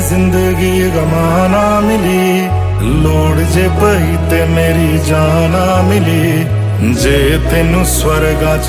जिंदगी गमां ना मिली, लोड़ जे पई ते मेरी जान ना मिली। जे तेनू स्वर्गां च